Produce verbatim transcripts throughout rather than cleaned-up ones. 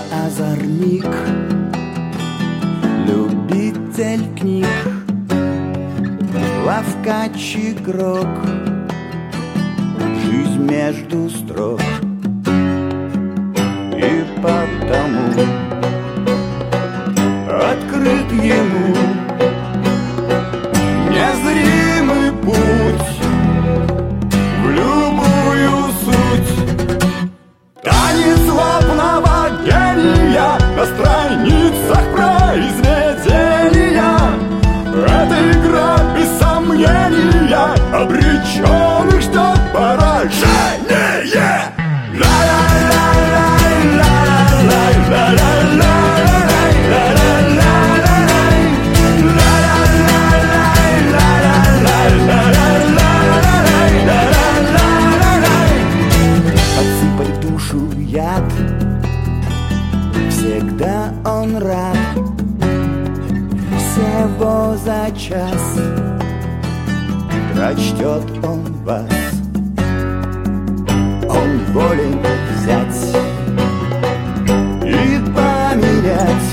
озорник, любитель книг, ловкач, игрок, жизнь между строк. И потому открыт ему незримый путь в любую суть. Танец злобного гения на страницах произведения. Эта игра без сомнения обреченных ждет поражение. Подсыпать душу яд, всегда он рад. Всего за час прочтет он вас. Он волен взять и поменять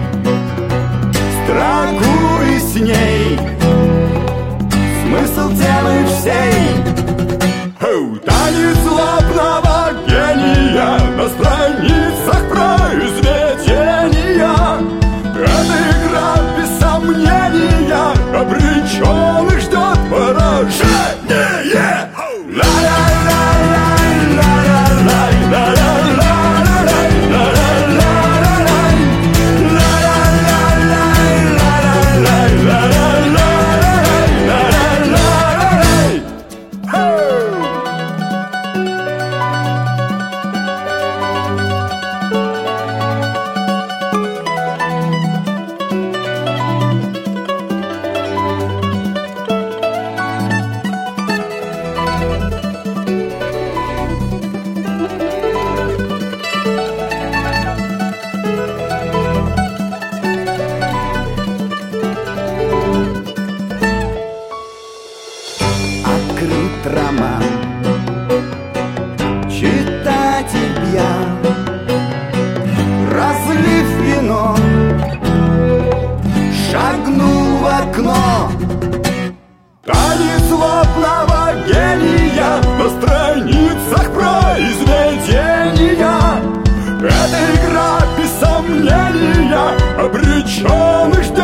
строку и с ней смысл темы всей. Оу, танец злобного гения на страницах произведения. Эта игра без сомнения обреченных ждет поражение. Открыт роман, читатель пьян, разлив вино, шагнул в окно. Танец злобного гения на страницах произведения. Эта игра без сомнения обреченных ждет